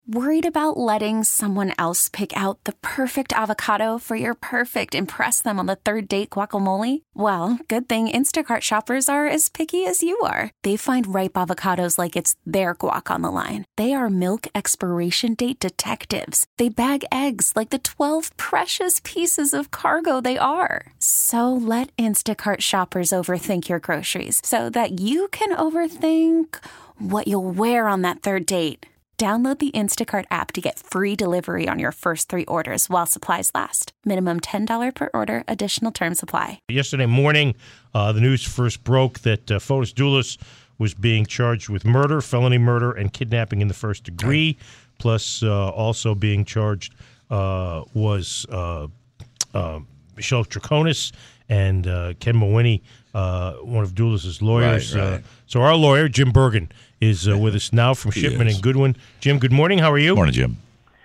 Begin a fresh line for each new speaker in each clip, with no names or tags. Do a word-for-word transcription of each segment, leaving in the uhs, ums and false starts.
Worried about letting someone else pick out the perfect avocado for your perfect impress them on the third date guacamole? Well, good thing Instacart shoppers are as picky as you are. They find ripe avocados like it's their guac on the line. They are milk expiration date detectives. They bag eggs like the twelve precious pieces of cargo they are. So let Instacart shoppers overthink your groceries so that you can overthink what you'll wear on that third date. Download the Instacart app to get free delivery on your first three orders while supplies last. Minimum ten dollars per order. Additional terms apply.
Yesterday morning, uh, the news first broke that uh, Fotis Dulis was being charged with murder, felony murder, and kidnapping in the first degree. Plus, uh, also being charged uh, was uh, uh, Michelle Troconis and uh, Ken Mawhinney, uh, one of Dulis' lawyers.
Right, right.
Uh, so our lawyer, Jim Bergen, is uh, with us now from
He
Shipman
is.
and Goodwin. Jim, good morning. How are you?
Morning, Jim.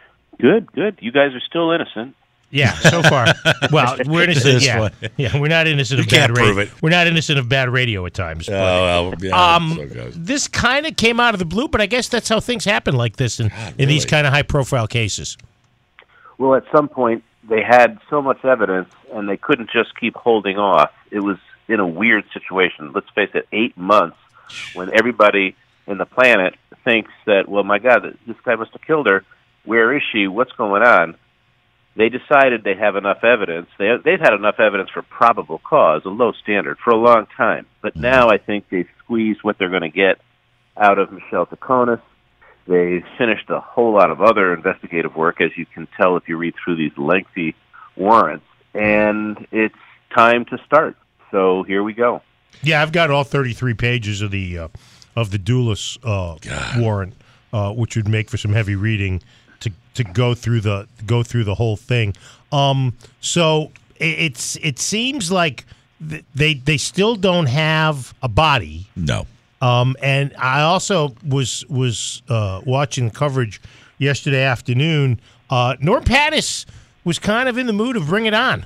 Good, good. You guys are still innocent.
Yeah, so far. Well, we're innocent.
This
Yeah,
one.
yeah, we're not innocent
You
of bad
can't prove
radio.
it.
We're not innocent of bad radio at times.
Oh,
but,
well, yeah,
um,
so it goes.
this kind of came out of the blue, but I guess that's how things happen like this in,
God,
in these
really?
kind of high-profile cases.
Well, at some point, they had so much evidence, and they couldn't just keep holding off. It was in a weird situation. Let's face it, eight months when everybody in the planet thinks that, well, my God, this guy must have killed her. Where is she? What's going on? They decided they have enough evidence. They, they've had enough evidence for probable cause, a low standard, for a long time. But now I think they've squeezed what they're going to get out of Michelle Troconis. They finished a whole lot of other investigative work, as you can tell if you read through these lengthy warrants. And it's time to start. So here we go.
Yeah, I've got all thirty-three pages of the uh, of the Dulis uh, warrant, uh, which would make for some heavy reading to to go through the go through the whole thing. Um, so it, it's it seems like th- they they still don't have a body.
No.
Um, and I also was was uh, watching coverage yesterday afternoon. Uh, Norm Pattis was kind of in the mood of bring it on.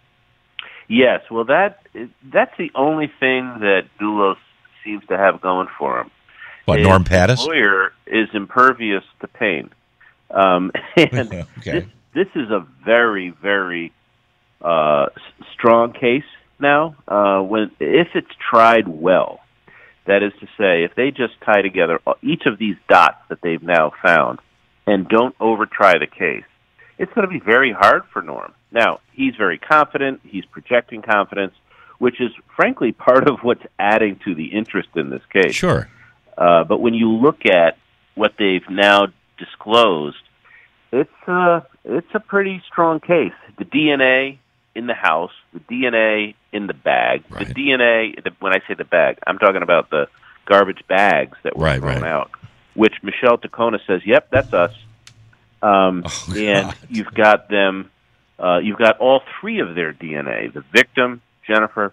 Yes, well, that that's the only thing that Dulos seems to have going for him.
What,
His
Norm Pattis?
lawyer is impervious to pain. Um, and
Okay.
this, this is a very, very uh, s- strong case now. Uh, when if it's tried well, that is to say, if they just tie together each of these dots that they've now found and don't over-try the case, it's going to be very hard for Norm. Now, he's very confident. He's projecting confidence, which is, frankly, part of what's adding to the interest in this case.
Sure.
Uh, but when you look at what they've now disclosed, it's uh, it's a pretty strong case. The D N A in the house, the D N A in the bag,
Right.
the D N A, the, when I say the bag, I'm talking about the garbage bags that were
Right,
thrown
right.
out, which Michelle Troconis says, yep, that's us. Um,
Oh,
and
God.
you've got them, uh, you've got all three of their D N A, the victim, Jennifer,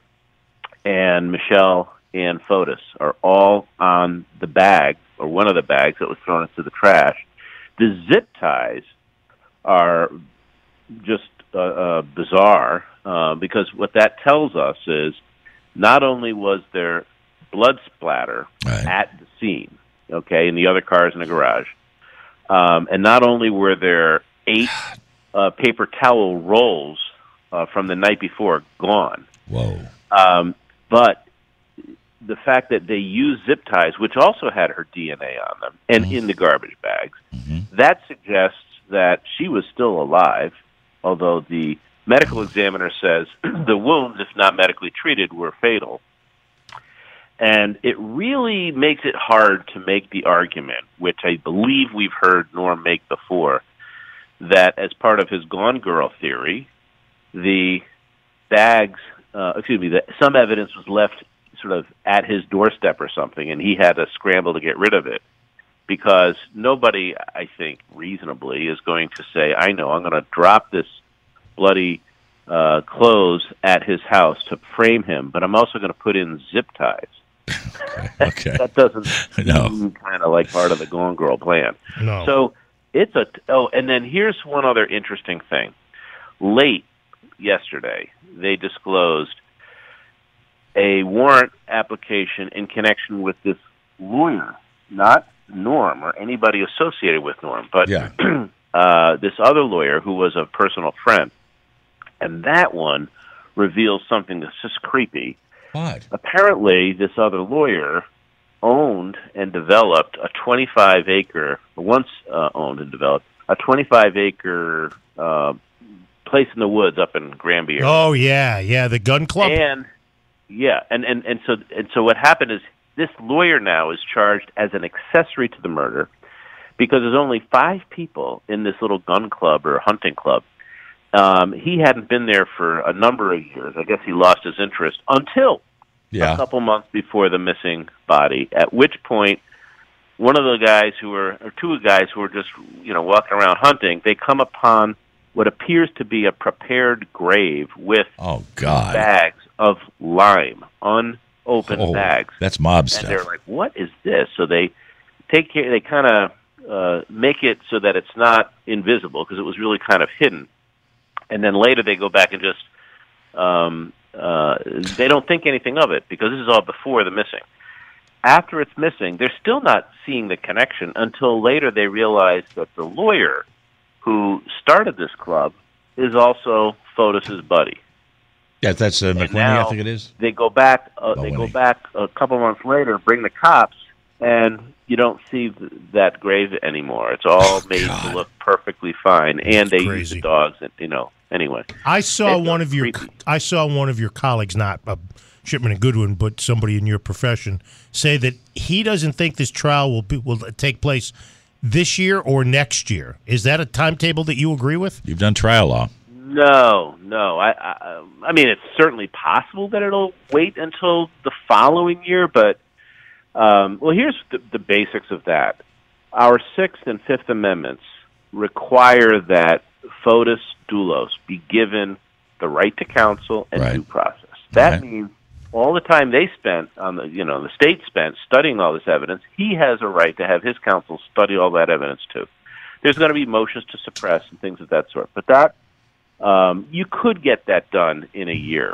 and Michelle and Fotis are all on the bag, or one of the bags that was thrown into the trash. The zip ties are just uh, uh, bizarre, uh, because what that tells us is not only was there blood splatter
Right.
at the scene, okay, in the other cars in the garage, um, and not only were there eight uh, paper towel rolls uh, from the night before gone,
Whoa.
um, but the fact that they used zip ties, which also had her D N A on them, and in the garbage bags,
Mm-hmm.
that suggests that she was still alive, although the medical examiner says the wounds, if not medically treated, were fatal. And it really makes it hard to make the argument, which I believe we've heard Norm make before, that as part of his Gone Girl theory, the bags, uh, excuse me, that some evidence was left sort of at his doorstep or something, and he had to scramble to get rid of it. Because nobody, I think, reasonably is going to say, I know, I'm going to drop this bloody uh, clothes at his house to frame him, but I'm also going to put in zip ties.
Okay.
That doesn't
No.
seem kind of like part of the Gone Girl plan.
No.
So it's a, oh, and then here's one other interesting thing. Late yesterday, they disclosed a warrant application in connection with this lawyer, not Norm or anybody associated with Norm, but
Yeah.
uh, this other lawyer who was a personal friend. And that one reveals something that's just creepy.
What?
Apparently, this other lawyer owned and developed a twenty-five acre, once uh, owned and developed, a twenty-five acre uh, place in the woods up in Granby area.
Oh, yeah, yeah, the gun club.
And, yeah, and, and, and, so, and so what happened is this lawyer now is charged as an accessory to the murder because there's only five people in this little gun club or hunting club. Um, he hadn't been there for a number of years. I guess he lost his interest until
Yeah.
a couple months before the missing body, at which point one of the guys who were, or two guys who were just, you know, walking around hunting, they come upon what appears to be a prepared grave with
Oh, God.
bags of lime, unopened
Oh,
bags.
that's mob
And
stuff.
they're like, what is this? So they take care, they kind of uh, make it so that it's not invisible because it was really kind of hidden. And then later they go back and just, um, uh, they don't think anything of it because this is all before the missing. After it's missing, they're still not seeing the connection until later they realize that the lawyer who started this club is also Fotis's buddy.
Yeah, that's uh,
And
McWhinney,
now
I think it is.
They go back. Uh, they go
Mulwiney.
back a couple months later, bring the cops, and you don't see th- that grave anymore. It's all
Oh,
made
God.
to look perfectly fine, and they use
crazy.
the dogs. And, you know, anyway.
I saw
It's
one of your
creepy.
I saw one of your colleagues, not uh, Shipman and Goodwin, but somebody in your profession, say that he doesn't think this trial will be, will take place this year or next year. Is that a timetable that you agree with?
You've done trial law.
No, no. I, I, I mean, it's certainly possible that it'll wait until the following year, but um, well, here's the, the basics of that. Our Sixth and Fifth Amendments require that Fotis Dulos be given the right to counsel and
Right.
due process. That
Right.
means all the time they spent on the, you know, the state spent studying all this evidence, he has a right to have his counsel study all that evidence too. There's going to be motions to suppress and things of that sort, but that um, you could get that done in a year.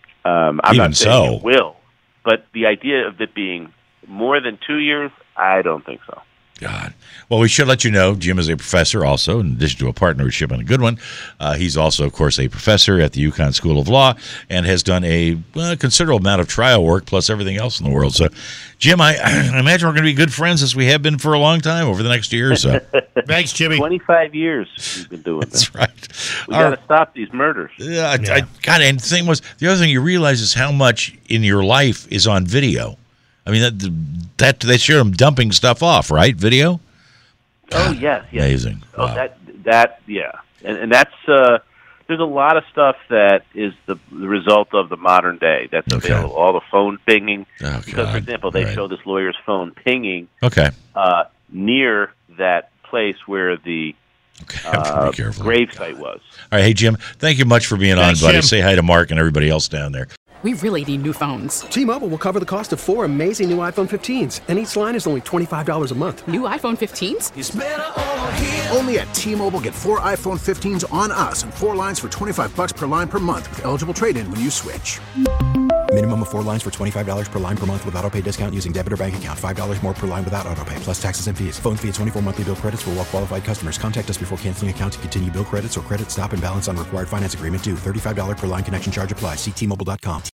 Um, I'm
Even
not saying
so.
it will, but the idea of it being more than two years, I don't think so.
God. Well, we should let you know Jim is a professor also, in addition to a partner with Shipman and Goodwin. Uh, he's also, of course, a professor at the UConn School of Law and has done a well, considerable amount of trial work plus everything else in the world. So, Jim, I, I imagine we're going to be good friends as we have been for a long time over the next year or so.
Thanks, Jimmy.
twenty-five years we've been doing this.
That's right.
We
All
got
right.
to stop these murders.
Yeah, I,
Yeah.
I, God, and the thing was, the other thing you realize is how much in your life is on video. I mean, that that they show them dumping stuff off, right? Video.
Oh yes, yes.
Amazing.
Oh,
Wow.
that that yeah, and and that's uh, there's a lot of stuff that is the, the result of the modern day. That's
Okay.
available. All the phone pinging.
Oh,
Because,
God.
for example, they
Right.
show this lawyer's phone pinging
Okay.
uh, near that place where the
Okay. I have to
uh,
be careful.
grave site was.
All right, hey Jim, thank you much for being
Thanks,
on, buddy.
Jim.
Say hi to Mark and everybody else down there.
We really need new phones.
T-Mobile will cover the cost of four amazing new iPhone fifteens, and each line is only twenty-five dollars a month.
New iPhone fifteens?
Only at T-Mobile, get four iPhone fifteens on us and four lines for twenty-five bucks per line per month with eligible trade-in when you switch.
Minimum of four lines for twenty-five dollars per line per month with autopay discount using debit or bank account. five dollars more per line without autopay, plus taxes and fees. Phone fee at twenty-four monthly bill credits for well-qualified customers. Contact us before canceling account to continue bill credits or credit stop and balance on required finance agreement due. thirty-five dollars per line connection charge applies. See T Mobile dot com.